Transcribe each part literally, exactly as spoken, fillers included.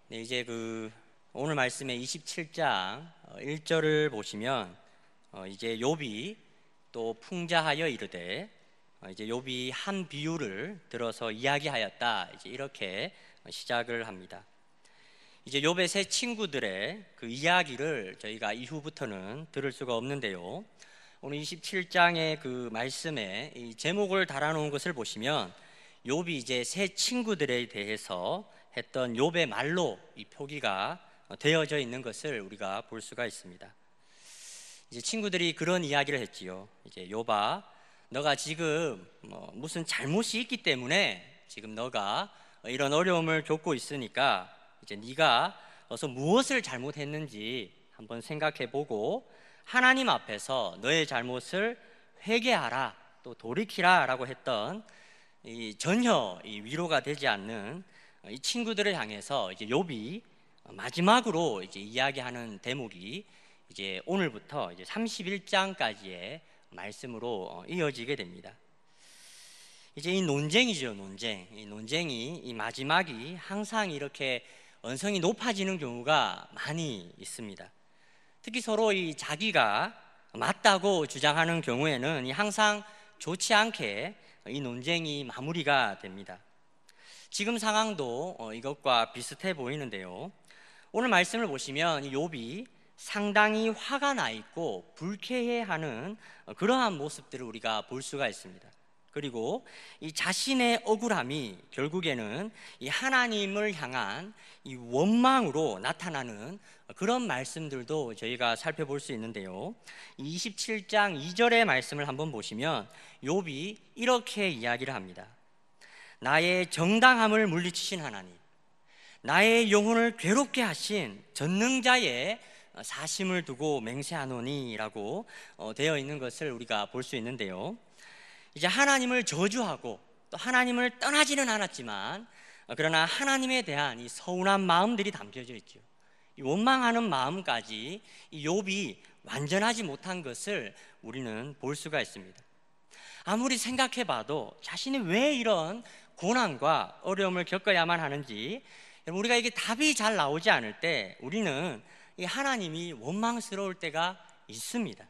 네, 이제 그 오늘 말씀의 이십칠 장 일 절을 보시면 어 이제 욥이 또 풍자하여 이르되 어 이제 욥이 한 비유를 들어서 이야기하였다. 이제 이렇게 시작을 합니다. 이제 욥의 세 친구들의 그 이야기를 저희가 이후부터는 들을 수가 없는데요. 오늘 이십칠 장의 그 말씀에 이 제목을 달아놓은 것을 보시면 욥이 이제 세 친구들에 대해서 했던 욥의 말로 이 표기가 되어져 있는 것을 우리가 볼 수가 있습니다. 이제 친구들이 그런 이야기를 했지요. 이제 욥아, 너가 지금 뭐 무슨 잘못이 있기 때문에 지금 너가 이런 어려움을 겪고 있으니까 이제 네가 어서 무엇을 잘못했는지 한번 생각해보고 하나님 앞에서 너의 잘못을 회개하라, 또 돌이키라라고 했던 이 전혀 이 위로가 되지 않는 이 친구들을 향해서 이제 욥이 마지막으로 이제 이야기하는 대목이 이제 오늘부터 이제 삼십일 장까지의 말씀으로 이어지게 됩니다. 이제 이 논쟁이죠, 논쟁. 이 논쟁이 이 마지막이 항상 이렇게 언성이 높아지는 경우가 많이 있습니다. 특히 서로 이 자기가 맞다고 주장하는 경우에는 이 항상 좋지 않게 이 논쟁이 마무리가 됩니다. 지금 상황도 이것과 비슷해 보이는데요. 오늘 말씀을 보시면 욥이 상당히 화가 나 있고 불쾌해하는 그러한 모습들을 우리가 볼 수가 있습니다. 그리고 이 자신의 억울함이 결국에는 이 하나님을 향한 이 원망으로 나타나는 그런 말씀들도 저희가 살펴볼 수 있는데요. 이십칠 장 이 절의 말씀을 한번 보시면 욥이 이렇게 이야기를 합니다. 나의 정당함을 물리치신 하나님, 나의 영혼을 괴롭게 하신 전능자의 사심을 두고 맹세하노니 라고 되어 있는 것을 우리가 볼 수 있는데요. 이제 하나님을 저주하고 또 하나님을 떠나지는 않았지만 그러나 하나님에 대한 이 서운한 마음들이 담겨져 있죠. 이 원망하는 마음까지 이 욥이 완전하지 못한 것을 우리는 볼 수가 있습니다. 아무리 생각해봐도 자신이 왜 이런 고난과 어려움을 겪어야만 하는지 우리가 이게 답이 잘 나오지 않을 때 우리는 이 하나님이 원망스러울 때가 있습니다.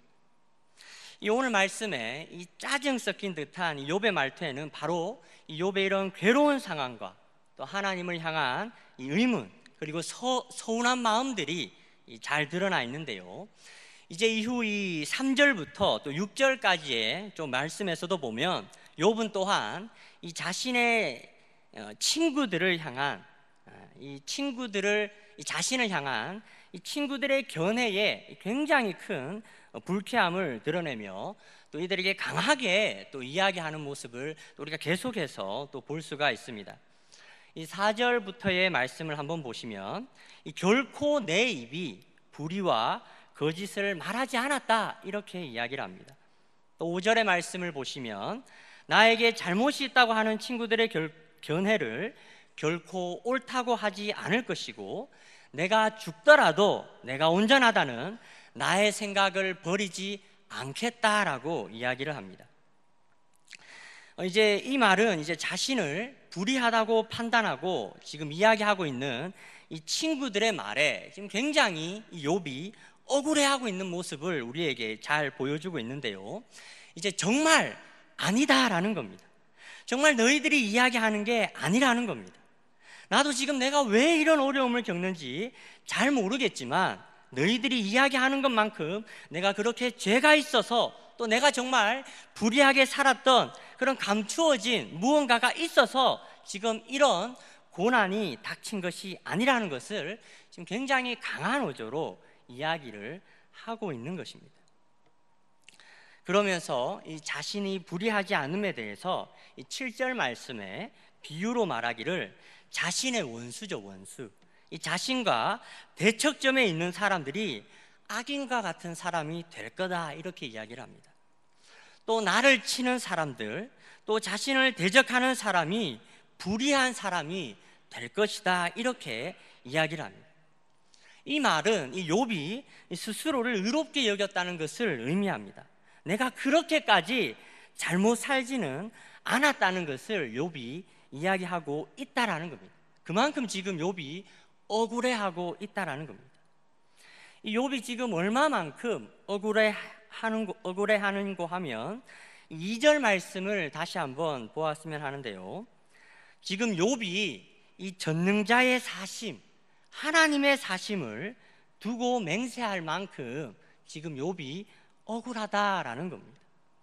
이 오늘 말씀에 이 짜증 섞인 듯한 이 욥의 말투에는 바로 이 욥의 이런 괴로운 상황과 또 하나님을 향한 이 의문 그리고 서, 서운한 마음들이 잘 드러나 있는데요. 이제 이후 이 삼 절부터 또 육 절까지의 좀 말씀에서도 보면 욥은 또한 이 자신의 친구들을 향한 이 친구들을 이 자신을 향한 이 친구들의 견해에 굉장히 큰 불쾌함을 드러내며 또 이들에게 강하게 또 이야기하는 모습을 또 우리가 계속해서 또 볼 수가 있습니다. 이 사 절부터의 말씀을 한번 보시면 이 결코 내 입이 불의와 거짓을 말하지 않았다 이렇게 이야기를 합니다. 또 오 절의 말씀을 보시면 나에게 잘못이 있다고 하는 친구들의 결, 견해를 결코 옳다고 하지 않을 것이고 내가 죽더라도 내가 온전하다는 나의 생각을 버리지 않겠다라고 이야기를 합니다. 이제 이 말은 이제 자신을 불의하다고 판단하고 지금 이야기하고 있는 이 친구들의 말에 지금 굉장히 이 욥이 억울해하고 있는 모습을 우리에게 잘 보여주고 있는데요. 이제 정말 아니다라는 겁니다. 정말 너희들이 이야기하는 게 아니라는 겁니다. 나도 지금 내가 왜 이런 어려움을 겪는지 잘 모르겠지만 너희들이 이야기하는 것만큼 내가 그렇게 죄가 있어서 또 내가 정말 불의하게 살았던 그런 감추어진 무언가가 있어서 지금 이런 고난이 닥친 것이 아니라는 것을 지금 굉장히 강한 어조로 이야기를 하고 있는 것입니다. 그러면서 이 자신이 불의하지 않음에 대해서 이 칠 절 말씀에 비유로 말하기를 자신의 원수죠, 원수. 이 자신과 대척점에 있는 사람들이 악인과 같은 사람이 될 거다 이렇게 이야기를 합니다. 또 나를 치는 사람들, 또 자신을 대적하는 사람이 불의한 사람이 될 것이다 이렇게 이야기를 합니다. 이 말은 이 욥이 스스로를 의롭게 여겼다는 것을 의미합니다. 내가 그렇게까지 잘못 살지는 않았다는 것을 욥이 이야기하고 있다라는 겁니다. 그만큼 지금 욥이 억울해하고 있다라는 겁니다. 이 욥이 지금 얼마만큼 억울해하는 거, 억울해하는고 하면 이 절 말씀을 다시 한번 보았으면 하는데요. 지금 욥이 이 전능자의 사심, 하나님의 사심을 두고 맹세할 만큼 지금 욥이 억울하다라는 겁니다.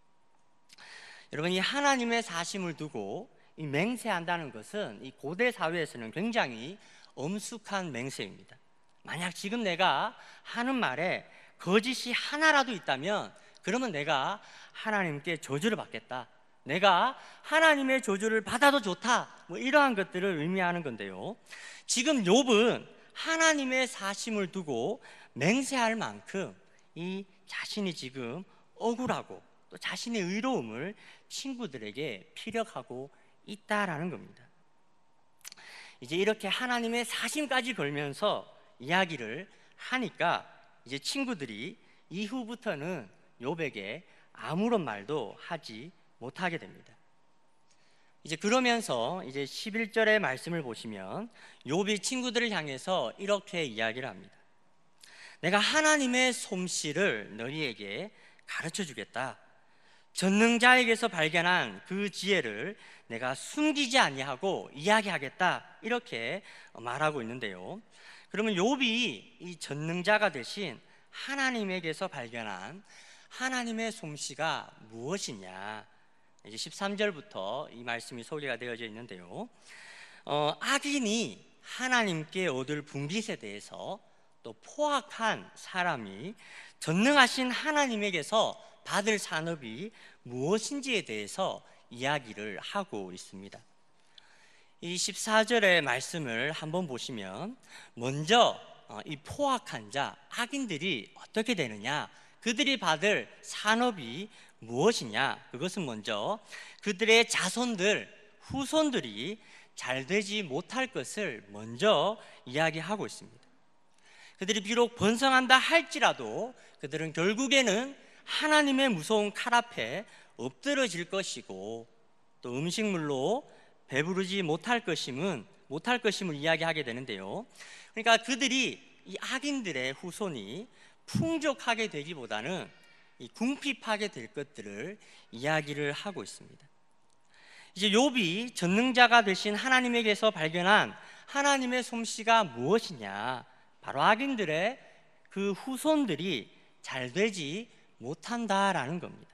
여러분, 이 하나님의 사심을 두고 이 맹세한다는 것은 이 고대 사회에서는 굉장히 엄숙한 맹세입니다. 만약 지금 내가 하는 말에 거짓이 하나라도 있다면 그러면 내가 하나님께 저주를 받겠다, 내가 하나님의 저주를 받아도 좋다, 뭐 이러한 것들을 의미하는 건데요. 지금 욥은 하나님의 사심을 두고 맹세할 만큼 이 자신이 지금 억울하고 또 자신의 의로움을 친구들에게 피력하고 있다라는 겁니다. 이제 이렇게 하나님의 사심까지 걸면서 이야기를 하니까 이제 친구들이 이후부터는 욥에게 아무런 말도 하지 못하게 됩니다. 이제 그러면서 이제 십일 절의 말씀을 보시면 욥이 친구들을 향해서 이렇게 이야기를 합니다. 내가 하나님의 솜씨를 너희에게 가르쳐 주겠다. 전능자에게서 발견한 그 지혜를 내가 숨기지 아니하고 이야기하겠다, 이렇게 말하고 있는데요. 그러면 욥이 이 전능자가 되신 하나님에게서 발견한 하나님의 솜씨가 무엇이냐, 이제 십삼 절부터 이 말씀이 소개가 되어져 있는데요. 어, 악인이 하나님께 얻을 분깃에 대해서 또 포악한 사람이 전능하신 하나님에게서 받을 산업이 무엇인지에 대해서 이야기를 하고 있습니다. 이 십사 절의 말씀을 한번 보시면 먼저 이 포악한 자, 악인들이 어떻게 되느냐, 그들이 받을 산업이 무엇이냐, 그것은 먼저 그들의 자손들, 후손들이 잘 되지 못할 것을 먼저 이야기하고 있습니다. 그들이 비록 번성한다 할지라도 그들은 결국에는 하나님의 무서운 칼 앞에 엎드러질 것이고 또 음식물로 배부르지 못할 것임은 못할 것임을 이야기하게 되는데요. 그러니까 그들이 이 악인들의 후손이 풍족하게 되기보다는 이 궁핍하게 될 것들을 이야기를 하고 있습니다. 이제 욥이 전능자가 되신 하나님에게서 발견한 하나님의 솜씨가 무엇이냐, 바로 악인들의 그 후손들이 잘 되지 못한다라는 겁니다.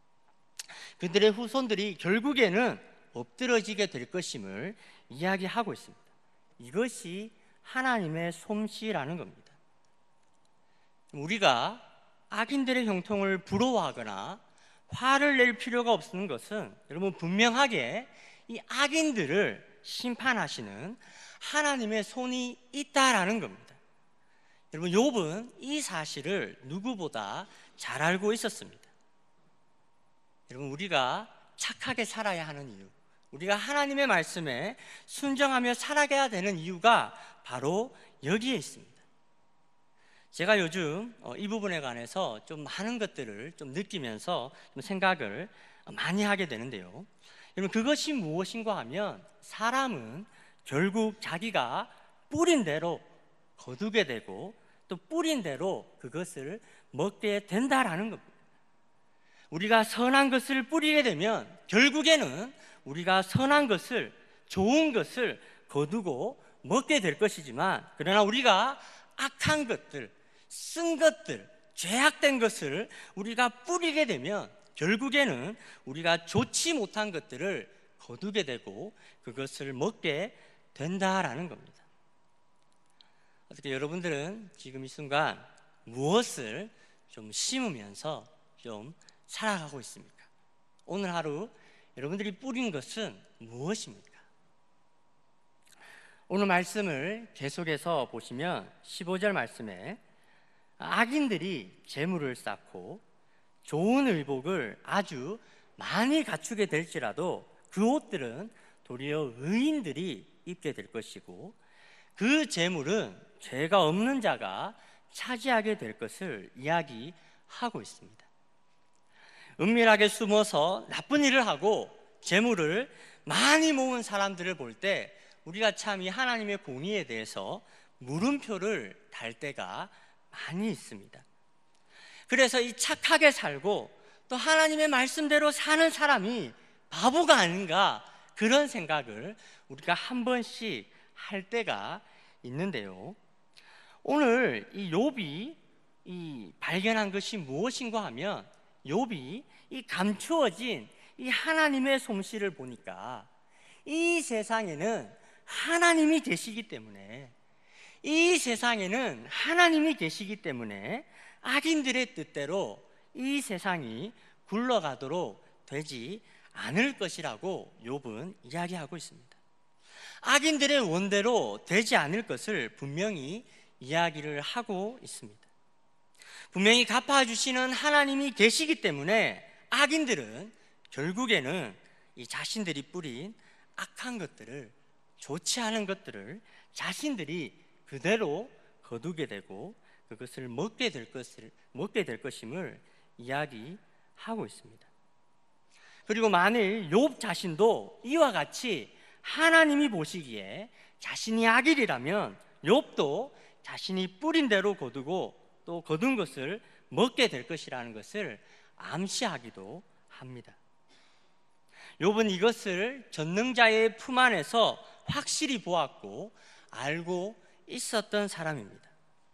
그들의 후손들이 결국에는 엎드러지게 될 것임을 이야기하고 있습니다. 이것이 하나님의 솜씨라는 겁니다. 우리가 악인들의 형통을 부러워하거나 화를 낼 필요가 없는 것은 여러분 분명하게 이 악인들을 심판하시는 하나님의 손이 있다라는 겁니다. 여러분, 욥은 이 사실을 누구보다 잘 알고 있었습니다. 여러분, 우리가 착하게 살아야 하는 이유, 우리가 하나님의 말씀에 순종하며 살아가야 되는 이유가 바로 여기에 있습니다. 제가 요즘 이 부분에 관해서 좀 많은 것들을 좀 느끼면서 좀 생각을 많이 하게 되는데요. 여러분, 그것이 무엇인가 하면 사람은 결국 자기가 뿌린 대로 거두게 되고 또 뿌린 대로 그것을 먹게 된다라는 겁니다. 우리가 선한 것을 뿌리게 되면 결국에는 우리가 선한 것을, 좋은 것을 거두고 먹게 될 것이지만, 그러나 우리가 악한 것들, 쓴 것들, 죄악된 것을 우리가 뿌리게 되면 결국에는 우리가 좋지 못한 것들을 거두게 되고 그것을 먹게 된다라는 겁니다. 어떻게 여러분들은 지금 이 순간 무엇을 좀 심으면서 좀 살아가고 있습니까? 오늘 하루 여러분들이 뿌린 것은 무엇입니까? 오늘 말씀을 계속해서 보시면 십오 절 말씀에 악인들이 재물을 쌓고 좋은 의복을 아주 많이 갖추게 될지라도 그 옷들은 도리어 의인들이 입게 될 것이고 그 재물은 죄가 없는 자가 차지하게 될 것을 이야기하고 있습니다. 은밀하게 숨어서 나쁜 일을 하고 재물을 많이 모은 사람들을 볼 때 우리가 참 이 하나님의 공의에 대해서 물음표를 달 때가 많이 있습니다. 그래서 이 착하게 살고 또 하나님의 말씀대로 사는 사람이 바보가 아닌가, 그런 생각을 우리가 한 번씩 할 때가 있는데요. 오늘 이 욥이 이 발견한 것이 무엇인가 하면, 욥이 이 감추어진 이 하나님의 솜씨를 보니까 이 세상에는 하나님이 계시기 때문에 이 세상에는 하나님이 계시기 때문에 악인들의 뜻대로 이 세상이 굴러가도록 되지 않을 것이라고 욥은 이야기하고 있습니다. 악인들의 원대로 되지 않을 것을 분명히 이야기를 하고 있습니다. 분명히 갚아주시는 하나님이 계시기 때문에 악인들은 결국에는 이 자신들이 뿌린 악한 것들을, 좋지 않은 것들을 자신들이 그대로 거두게 되고 그것을 먹게 될 것을 먹게 될 것임을 이야기하고 있습니다. 그리고 만일 욥 자신도 이와 같이 하나님이 보시기에 자신이 악인이라면 욥도 자신이 뿌린 대로 거두고 또 거둔 것을 먹게 될 것이라는 것을 암시하기도 합니다. 욥은 이것을 전능자의 품 안에서 확실히 보았고 알고 있었던 사람입니다.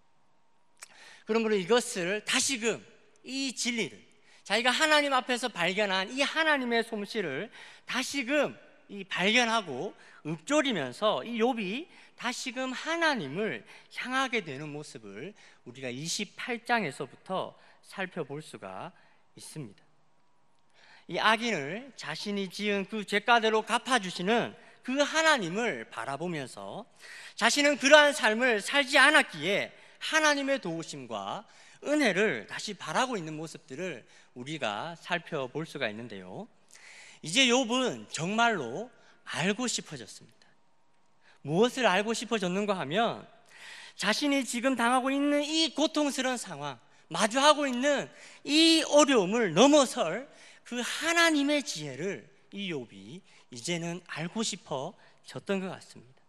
그러므로 이것을 다시금 이 진리를, 자기가 하나님 앞에서 발견한 이 하나님의 솜씨를 다시금 이 발견하고 읊조리면서 이 욥이 다시금 하나님을 향하게 되는 모습을 우리가 이십팔 장에서부터 살펴볼 수가 있습니다. 이 악인을 자신이 지은 그 죄가대로 갚아주시는 그 하나님을 바라보면서 자신은 그러한 삶을 살지 않았기에 하나님의 도우심과 은혜를 다시 바라고 있는 모습들을 우리가 살펴볼 수가 있는데요. 이제 욥은 정말로 알고 싶어졌습니다. 무엇을 알고 싶어졌는가 하면, 자신이 지금 당하고 있는 이 고통스러운 상황, 마주하고 있는 이 어려움을 넘어설 그 하나님의 지혜를 이 욥이 이제는 알고 싶어졌던 것 같습니다.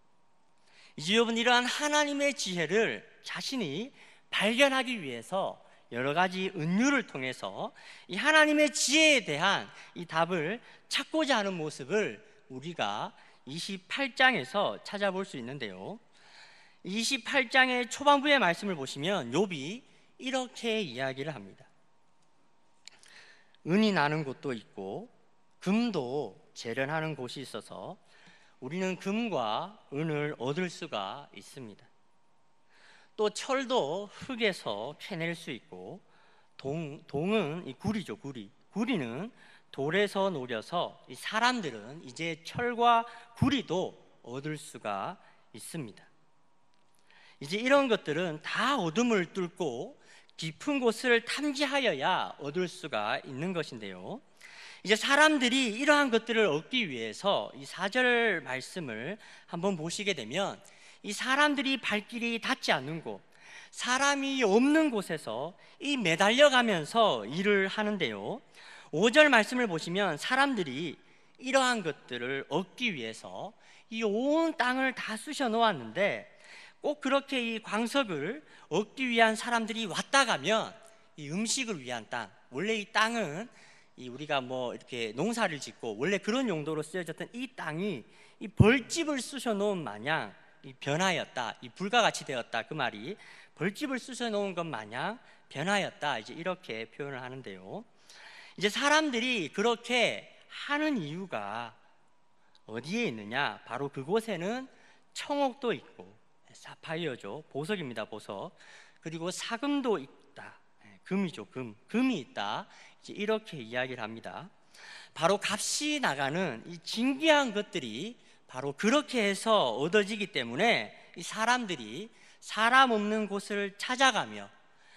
이제 욥은 이러한 하나님의 지혜를 자신이 발견하기 위해서 여러 가지 은유를 통해서 이 하나님의 지혜에 대한 이 답을 찾고자 하는 모습을 우리가 이십팔 장에서 찾아볼 수 있는데요. 이십팔 장의 초반부의 말씀을 보시면 욥이 이렇게 이야기를 합니다. 은이 나는 곳도 있고 금도 재련하는 곳이 있어서 우리는 금과 은을 얻을 수가 있습니다. 또 철도 흙에서 캐낼 수 있고 동, 동은 이 구리죠, 구리. 구리는 돌에서 녹여서 이 사람들은 이제 철과 구리도 얻을 수가 있습니다. 이제 이런 것들은 다 어둠을 뚫고 깊은 곳을 탐지하여야 얻을 수가 있는 것인데요. 이제 사람들이 이러한 것들을 얻기 위해서 이 사 절 말씀을 한번 보시게 되면, 이 사람들이 발길이 닿지 않는 곳, 사람이 없는 곳에서 이 매달려가면서 일을 하는데요. 오 절 말씀을 보시면 사람들이 이러한 것들을 얻기 위해서 이 온 땅을 다 쑤셔 놓았는데, 꼭 그렇게 이 광석을 얻기 위한 사람들이 왔다 가면 이 음식을 위한 땅, 원래 이 땅은 이 우리가 뭐 이렇게 농사를 짓고 원래 그런 용도로 쓰여졌던 이 땅이 이 벌집을 쑤셔 놓은 마냥 이 변하였다, 이 불가같이 되었다, 그 말이 벌집을 쑤셔 놓은 것 마냥 변하였다, 이제 이렇게 표현을 하는데요. 이제 사람들이 그렇게 하는 이유가 어디에 있느냐? 바로 그곳에는 청옥도 있고 사파이어죠, 보석입니다, 보석. 그리고 사금도 있다, 금이죠, 금, 금이 있다, 이제 이렇게 이야기를 합니다. 바로 값이 나가는 이 진귀한 것들이 바로 그렇게 해서 얻어지기 때문에 이 사람들이 사람 없는 곳을 찾아가며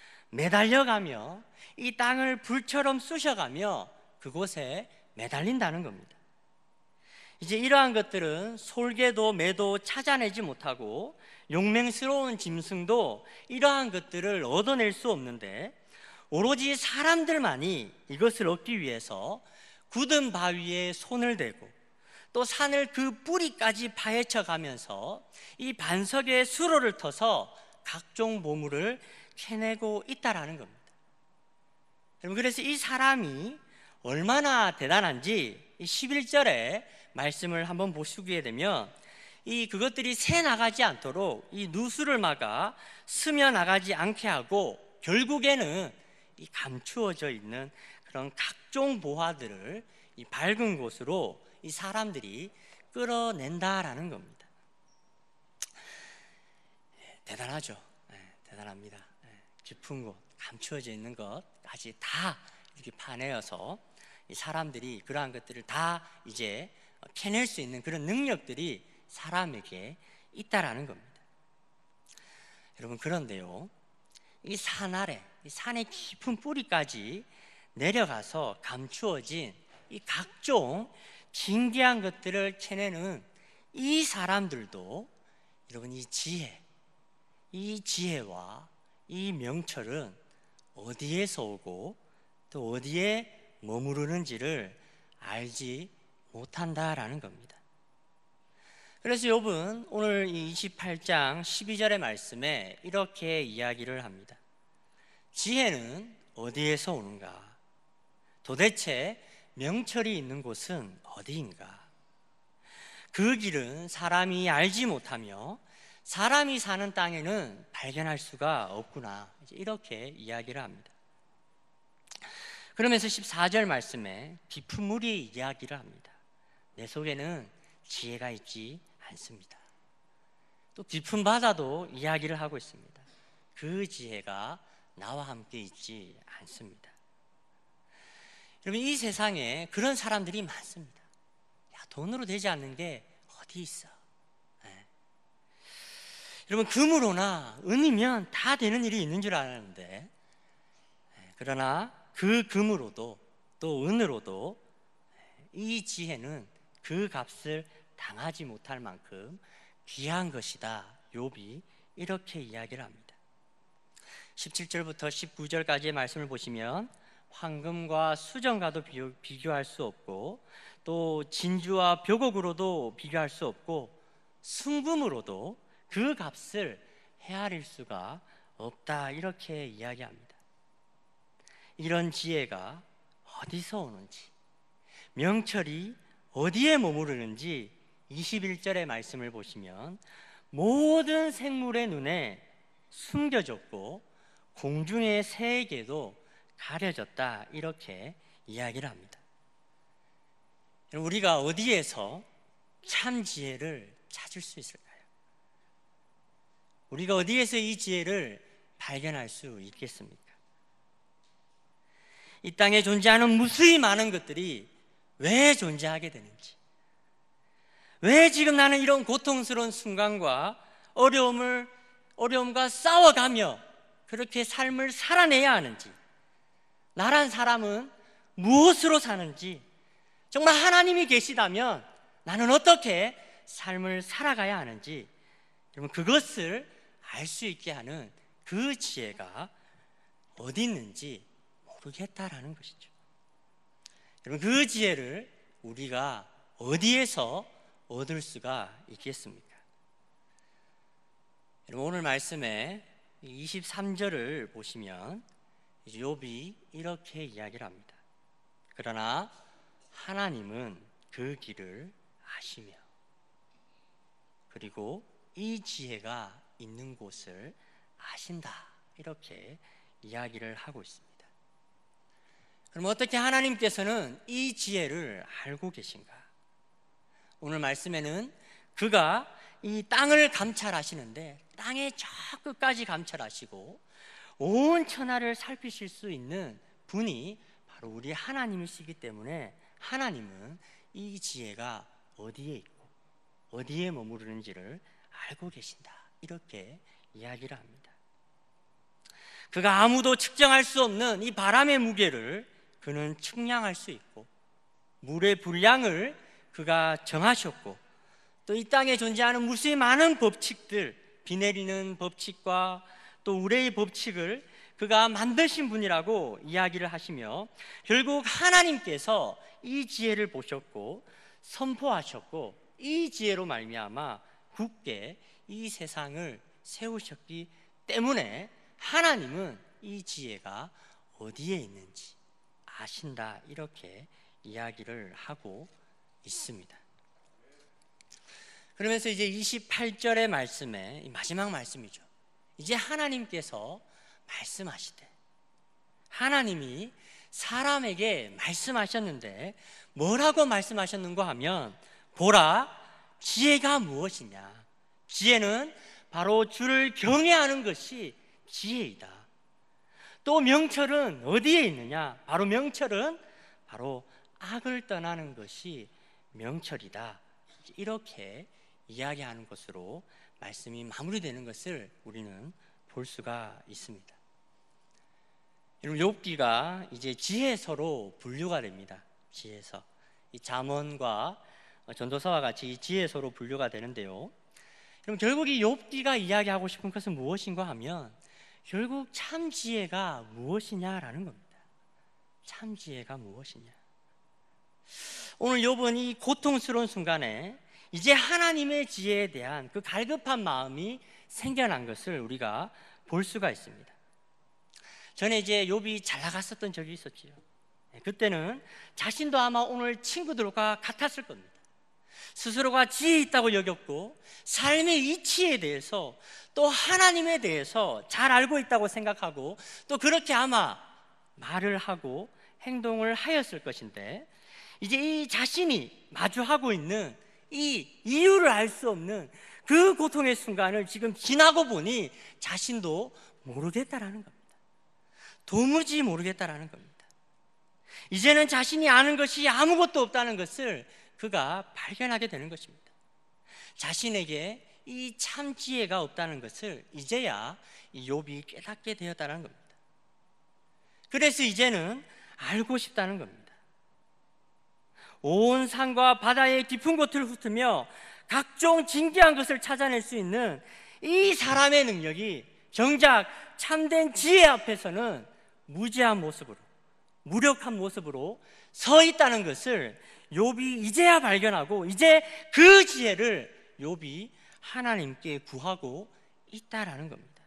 매달려가며 이 땅을 불처럼 쑤셔가며 그곳에 매달린다는 겁니다. 이제 이러한 것들은 솔개도 매도 찾아내지 못하고 용맹스러운 짐승도 이러한 것들을 얻어낼 수 없는데, 오로지 사람들만이 이것을 얻기 위해서 굳은 바위에 손을 대고 또 산을 그 뿌리까지 파헤쳐 가면서 이 반석의 수로를 터서 각종 보물을 캐내고 있다라는 겁니다. 그래서 이 사람이 얼마나 대단한지 이 십일 절에 말씀을 한번 보시게 되면 이 그것들이 새 나가지 않도록 이 누수를 막아 스며 나가지 않게 하고 결국에는 이 감추어져 있는 그런 각종 보화들을 이 밝은 곳으로 이 사람들이 끌어낸다라는 겁니다. 대단하죠. 네, 대단합니다. 네, 깊은 곳, 감추어져 있는 것까지 다 이렇게 파내어서 이 사람들이 그러한 것들을 다 이제 캐낼 수 있는 그런 능력들이 사람에게 있다라는 겁니다. 여러분, 그런데요, 이 산 아래, 이 산의 깊은 뿌리까지 내려가서 감추어진 이 각종 신기한 것들을 캐내는 이 사람들도 여러분, 이 지혜, 이 지혜와 이 명철은 어디에서 오고 또 어디에 머무르는지를 알지 못한다라는 겁니다. 그래서 욥은 오늘 이 이십팔 장 십이 절의 말씀에 이렇게 이야기를 합니다. 지혜는 어디에서 오는가? 도대체 명철이 있는 곳은 어디인가? 그 길은 사람이 알지 못하며 사람이 사는 땅에는 발견할 수가 없구나. 이렇게 이야기를 합니다. 그러면서 십사 절 말씀에 깊은 물이 이야기를 합니다. 내 속에는 지혜가 있지 않습니다. 또 깊은 바다도 이야기를 하고 있습니다. 그 지혜가 나와 함께 있지 않습니다. 여러분, 이 세상에 그런 사람들이 많습니다. 야, 돈으로 되지 않는 게 어디 있어? 네. 여러분, 금으로나 은이면 다 되는 일이 있는 줄 알았는데, 네. 그러나 그 금으로도 또 은으로도 이 지혜는 그 값을 당하지 못할 만큼 귀한 것이다. 욥이 이렇게 이야기를 합니다. 십칠 절부터 십구 절까지의 말씀을 보시면 황금과 수정과도 비교할 수 없고 또 진주와 벽옥으로도 비교할 수 없고 순금으로도 그 값을 헤아릴 수가 없다. 이렇게 이야기합니다. 이런 지혜가 어디서 오는지, 명철이 어디에 머무르는지 이십일 절의 말씀을 보시면 모든 생물의 눈에 숨겨졌고 공중의 새에게도 가려졌다. 이렇게 이야기를 합니다. 우리가 어디에서 참 지혜를 찾을 수 있을까요? 우리가 어디에서 이 지혜를 발견할 수 있겠습니까? 이 땅에 존재하는 무수히 많은 것들이 왜 존재하게 되는지, 왜 지금 나는 이런 고통스러운 순간과 어려움을, 어려움과 싸워가며 그렇게 삶을 살아내야 하는지, 나란 사람은 무엇으로 사는지, 정말 하나님이 계시다면 나는 어떻게 삶을 살아가야 하는지, 여러분, 그것을 알 수 있게 하는 그 지혜가 어디 있는지 모르겠다라는 것이죠. 여러분, 그 지혜를 우리가 어디에서 얻을 수가 있겠습니까? 여러분, 오늘 말씀에 이십삼 절을 보시면 욥이 이렇게 이야기를 합니다. 그러나 하나님은 그 길을 아시며 그리고 이 지혜가 있는 곳을 아신다. 이렇게 이야기를 하고 있습니다. 그럼 어떻게 하나님께서는 이 지혜를 알고 계신가? 오늘 말씀에는 그가 이 땅을 감찰하시는데 땅의 저 끝까지 감찰하시고 온 천하를 살피실 수 있는 분이 바로 우리 하나님이시기 때문에 하나님은 이 지혜가 어디에 있고 어디에 머무르는지를 알고 계신다. 이렇게 이야기를 합니다. 그가 아무도 측정할 수 없는 이 바람의 무게를 그는 측량할 수 있고 물의 분량을 그가 정하셨고 또 이 땅에 존재하는 무수히 많은 법칙들, 비 내리는 법칙과 또 우레의 법칙을 그가 만드신 분이라고 이야기를 하시며 결국 하나님께서 이 지혜를 보셨고 선포하셨고 이 지혜로 말미암아 굳게 이 세상을 세우셨기 때문에 하나님은 이 지혜가 어디에 있는지 아신다, 이렇게 이야기를 하고 있습니다. 그러면서 이제 이십팔 절의 말씀에, 마지막 말씀이죠. 이제 하나님께서 말씀하시되, 하나님이 사람에게 말씀하셨는데 뭐라고 말씀하셨는가 하면, 보라, 지혜가 무엇이냐? 지혜는 바로 주를 경외하는 것이 지혜이다. 또 명철은 어디에 있느냐? 바로 명철은 바로 악을 떠나는 것이 명철이다. 이렇게 이야기하는 것으로 말씀이 마무리되는 것을 우리는 볼 수가 있습니다. 여러분, 욥기가 이제 지혜서로 분류가 됩니다. 지혜서. 이 잠언과 전도서와 같이 지혜서로 분류가 되는데요. 그럼 결국 이 욥기가 이야기하고 싶은 것은 무엇인가 하면, 결국 참 지혜가 무엇이냐라는 겁니다. 참 지혜가 무엇이냐. 오늘 욥은 이 고통스러운 순간에 이제 하나님의 지혜에 대한 그 갈급한 마음이 생겨난 것을 우리가 볼 수가 있습니다. 전에 이제 욥이 잘 나갔었던 적이 있었지요. 그때는 자신도 아마 오늘 친구들과 같았을 겁니다. 스스로가 지혜 있다고 여겼고 삶의 이치에 대해서 또 하나님에 대해서 잘 알고 있다고 생각하고 또 그렇게 아마 말을 하고 행동을 하였을 것인데, 이제 이 자신이 마주하고 있는 이 이유를 알 수 없는 그 고통의 순간을 지금 지나고 보니 자신도 모르겠다라는 겁니다. 도무지 모르겠다라는 겁니다. 이제는 자신이 아는 것이 아무것도 없다는 것을 그가 발견하게 되는 것입니다. 자신에게 이 참 지혜가 없다는 것을 이제야 이 욥이 깨닫게 되었다는 겁니다. 그래서 이제는 알고 싶다는 겁니다. 온 산과 바다의 깊은 곳을 훑으며 각종 진귀한 것을 찾아낼 수 있는 이 사람의 능력이 정작 참된 지혜 앞에서는 무지한 모습으로, 무력한 모습으로 서 있다는 것을 욥이 이제야 발견하고, 이제 그 지혜를 욥이 하나님께 구하고 있다라는 겁니다.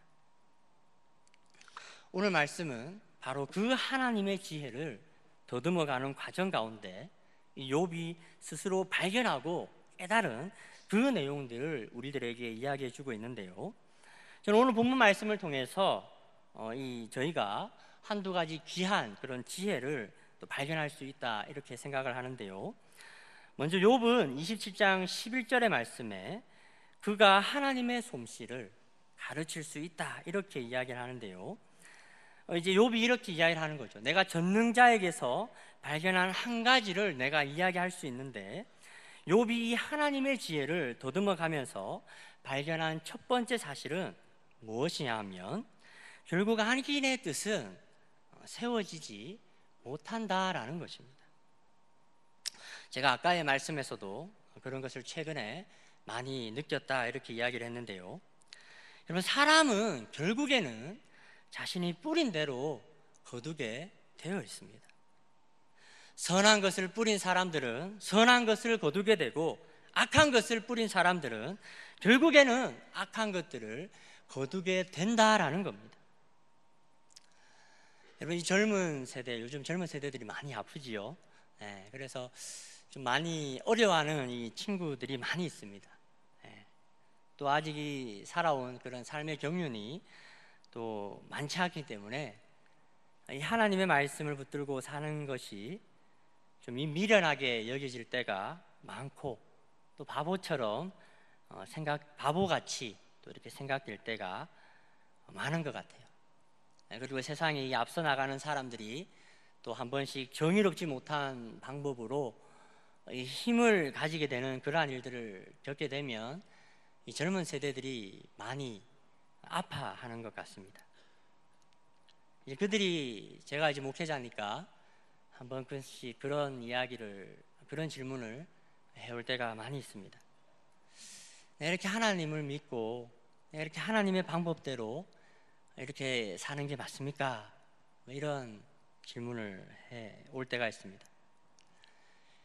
오늘 말씀은 바로 그 하나님의 지혜를 더듬어가는 과정 가운데 욥이 스스로 발견하고 깨달은 그 내용들을 우리들에게 이야기해 주고 있는데요. 저는 오늘 본문 말씀을 통해서 어, 이 저희가 한두 가지 귀한 그런 지혜를 또 발견할 수 있다, 이렇게 생각을 하는데요. 먼저 욥은 이십칠 장 십일 절의 말씀에 그가 하나님의 솜씨를 가르칠 수 있다, 이렇게 이야기를 하는데요. 어, 이제 욥이 이렇게 이야기를 하는 거죠. 내가 전능자에게서 발견한 한 가지를 내가 이야기할 수 있는데, 욥이 이 하나님의 지혜를 더듬어 가면서 발견한 첫 번째 사실은 무엇이냐 하면, 결국 하나님의 뜻은 세워지지 못한다라는 것입니다. 제가 아까의 말씀에서도 그런 것을 최근에 많이 느꼈다, 이렇게 이야기를 했는데요. 여러분, 사람은 결국에는 자신이 뿌린 대로 거두게 되어 있습니다. 선한 것을 뿌린 사람들은 선한 것을 거두게 되고, 악한 것을 뿌린 사람들은 결국에는 악한 것들을 거두게 된다라는 겁니다. 여러분, 이 젊은 세대, 요즘 젊은 세대들이 많이 아프지요. 네, 그래서 좀 많이 어려워하는 이 친구들이 많이 있습니다. 네, 또 아직 이 살아온 그런 삶의 경륜이 또 많지 않기 때문에 이 하나님의 말씀을 붙들고 사는 것이 좀 미련하게 여겨질 때가 많고, 또 바보처럼 생각 바보같이 또 이렇게 생각될 때가 많은 것 같아요. 그리고 세상에 앞서 나가는 사람들이 또 한 번씩 정의롭지 못한 방법으로 힘을 가지게 되는 그러한 일들을 겪게 되면 이 젊은 세대들이 많이 아파하는 것 같습니다. 이제 그들이, 제가 이제 목회자니까 한 번씩 그런 이야기를, 그런 질문을 해올 때가 많이 있습니다. 내가 이렇게 하나님을 믿고 내가 이렇게 하나님의 방법대로 이렇게 사는 게 맞습니까? 이런 질문을 해 올 때가 있습니다.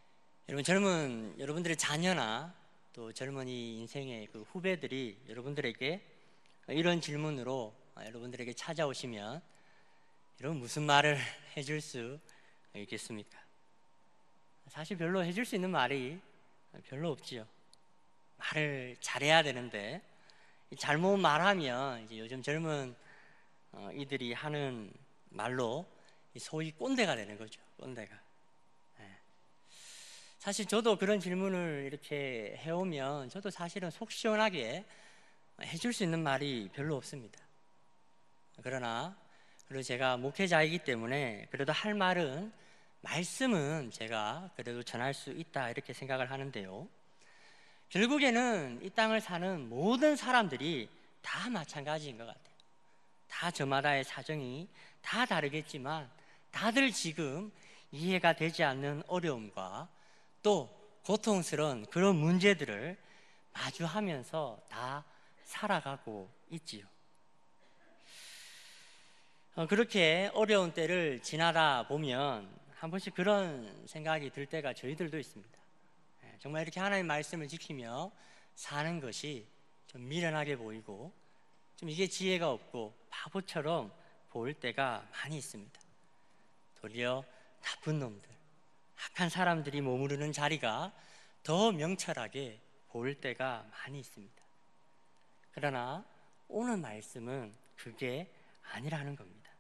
여러분, 젊은 여러분들의 자녀나 또 젊은이 인생의 그 후배들이 여러분들에게 이런 질문으로 여러분들에게 찾아오시면 여러분 무슨 말을 해줄 수 있겠습니까? 사실 별로 해줄 수 있는 말이 별로 없지요. 말을 잘해야 되는데 잘못 말하면 이제 요즘 젊은 어, 이들이 하는 말로 소위 꼰대가 되는 거죠. 꼰대가. 네. 사실 저도 그런 질문을 이렇게 해오면 저도 사실은 속 시원하게 해줄 수 있는 말이 별로 없습니다. 그러나 그리고 제가 목회자이기 때문에 그래도 할 말은, 말씀은 제가 그래도 전할 수 있다 이렇게 생각을 하는데요. 결국에는 이 땅을 사는 모든 사람들이 다 마찬가지인 것 같아요. 다 저마다의 사정이 다 다르겠지만 다들 지금 이해가 되지 않는 어려움과 또 고통스러운 그런 문제들을 마주하면서 다 살아가고 있지요. 어, 그렇게 어려운 때를 지나다 보면 한 번씩 그런 생각이 들 때가 저희들도 있습니다. 정말 이렇게 하나님의 말씀을 지키며 사는 것이 좀 미련하게 보이고 좀 이게 지혜가 없고 바보처럼 보일 때가 많이 있습니다. 도리어 나쁜 놈들, 악한 사람들이 머무르는 자리가 더 명철하게 보일 때가 많이 있습니다. 그러나 오늘 말씀은 그게 아니라는 겁니다.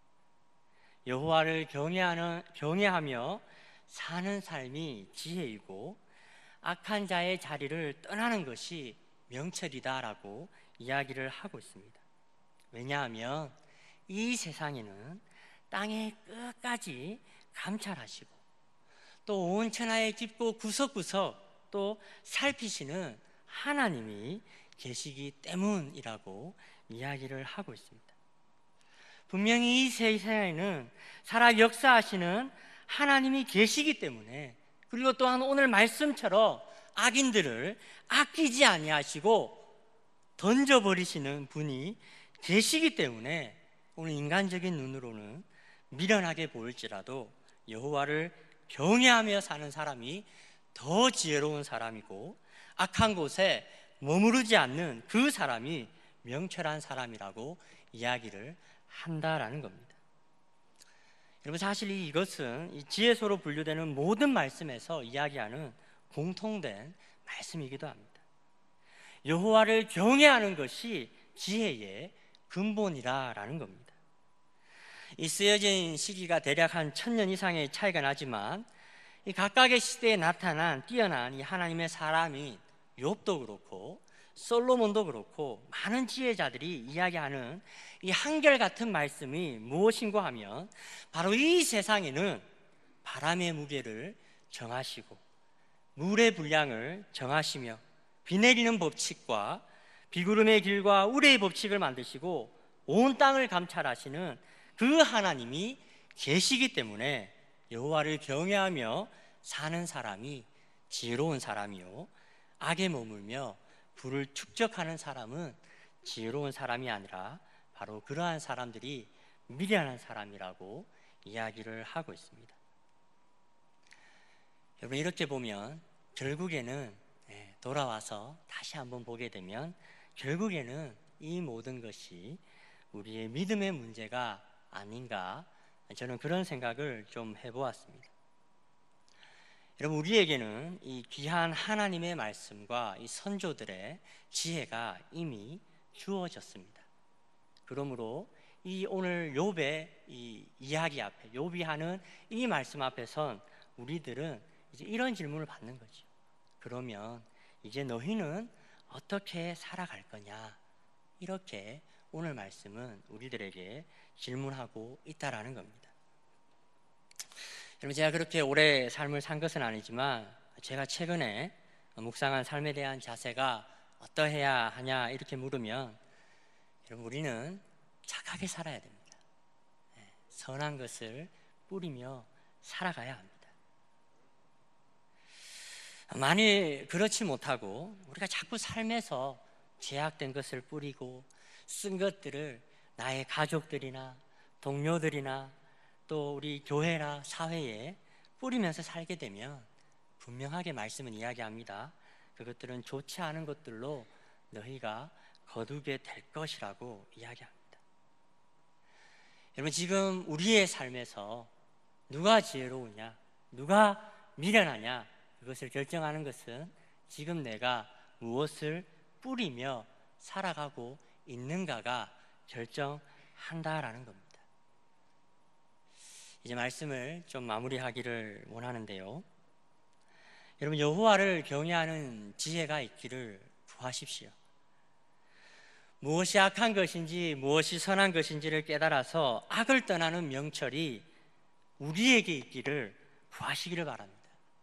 여호와를 경외하는, 경외하며 사는 삶이 지혜이고 악한 자의 자리를 떠나는 것이 명철이다라고 이야기를 하고 있습니다. 왜냐하면 이 세상에는 땅의 끝까지 감찰하시고 또 온 천하의 깊고 구석구석 또 살피시는 하나님이 계시기 때문이라고 이야기를 하고 있습니다. 분명히 이 세상에는 살아 역사하시는 하나님이 계시기 때문에, 그리고 또한 오늘 말씀처럼 악인들을 아끼지 아니하시고 던져버리시는 분이 계시기 때문에 오늘 인간적인 눈으로는 미련하게 보일지라도 여호와를 경외하며 사는 사람이 더 지혜로운 사람이고 악한 곳에 머무르지 않는 그 사람이 명철한 사람이라고 이야기를 한다라는 겁니다. 여러분, 사실 이것은 이 지혜서로 분류되는 모든 말씀에서 이야기하는 공통된 말씀이기도 합니다. 여호와를 경외하는 것이 지혜의 근본이라는 겁니다. 이 쓰여진 시기가 대략 한 천년 이상의 차이가 나지만 이 각각의 시대에 나타난 뛰어난 이 하나님의 사람인 욥도 그렇고 솔로몬도 그렇고 많은 지혜자들이 이야기하는 이 한결같은 말씀이 무엇인가 하면 바로 이 세상에는 바람의 무게를 정하시고 물의 분량을 정하시며 비 내리는 법칙과 비구름의 길과 우레의 법칙을 만드시고 온 땅을 감찰하시는 그 하나님이 계시기 때문에 여호와를 경외하며 사는 사람이 지혜로운 사람이요, 악에 머물며 불을 축적하는 사람은 지혜로운 사람이 아니라 바로 그러한 사람들이 미련한 사람이라고 이야기를 하고 있습니다. 여러분, 이렇게 보면 결국에는 돌아와서 다시 한번 보게 되면 결국에는 이 모든 것이 우리의 믿음의 문제가 아닌가, 저는 그런 생각을 좀 해보았습니다. 여러분, 우리에게는 이 귀한 하나님의 말씀과 이 선조들의 지혜가 이미 주어졌습니다. 그러므로 이 오늘 욥의 이 이야기 앞에, 욥이 하는 이 말씀 앞에선 우리들은 이제 이런 질문을 받는 거죠. 그러면 이제 너희는 어떻게 살아갈 거냐? 이렇게 오늘 말씀은 우리들에게 질문하고 있다라는 겁니다. 여러분, 제가 그렇게 오래 삶을 산 것은 아니지만 제가 최근에 묵상한 삶에 대한 자세가 어떠해야 하냐 이렇게 물으면, 여러분, 우리는 착하게 살아야 됩니다. 선한 것을 뿌리며 살아가야 합니다. 만일 그렇지 못하고 우리가 자꾸 삶에서 죄악된 것을 뿌리고 쓴 것들을 나의 가족들이나 동료들이나 또 우리 교회나 사회에 뿌리면서 살게 되면 분명하게 말씀은 이야기합니다. 그것들은 좋지 않은 것들로 너희가 거두게 될 것이라고 이야기합니다. 여러분, 지금 우리의 삶에서 누가 지혜로우냐, 누가 미련하냐, 그것을 결정하는 것은 지금 내가 무엇을 뿌리며 살아가고 있는가가 결정한다라는 겁니다. 이제 말씀을 좀 마무리하기를 원하는데요. 여러분, 여호와를 경외하는 지혜가 있기를 구하십시오. 무엇이 악한 것인지 무엇이 선한 것인지를 깨달아서 악을 떠나는 명철이 우리에게 있기를 구하시기를 바랍니다.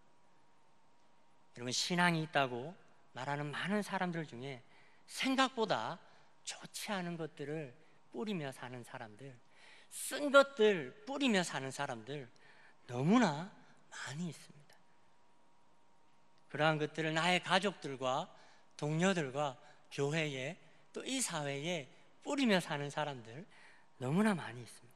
여러분, 신앙이 있다고 말하는 많은 사람들 중에 생각보다 좋지 않은 것들을 뿌리며 사는 사람들, 쓴 것들 뿌리며 사는 사람들 너무나 많이 있습니다. 그러한 것들을 나의 가족들과 동료들과 교회에 또 이 사회에 뿌리며 사는 사람들 너무나 많이 있습니다.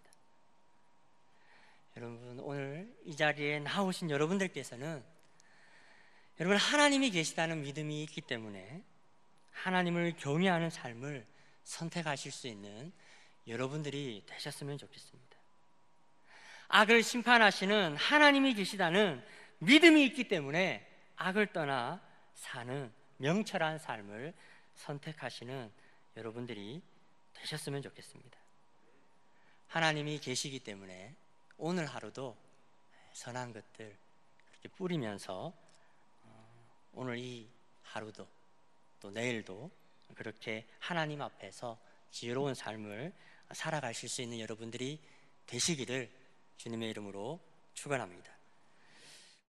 여러분, 오늘 이 자리에 나오신 여러분들께서는 여러분, 하나님이 계시다는 믿음이 있기 때문에 하나님을 경외하는 삶을 선택하실 수 있는 여러분들이 되셨으면 좋겠습니다. 악을 심판하시는 하나님이 계시다는 믿음이 있기 때문에 악을 떠나 사는 명철한 삶을 선택하시는 여러분들이 되셨으면 좋겠습니다. 하나님이 계시기 때문에 오늘 하루도 선한 것들 그렇게 뿌리면서 오늘 이 하루도 또 내일도 그렇게 하나님 앞에서 지혜로운 삶을 살아가실 수 있는 여러분들이 되시기를 주님의 이름으로 축원합니다.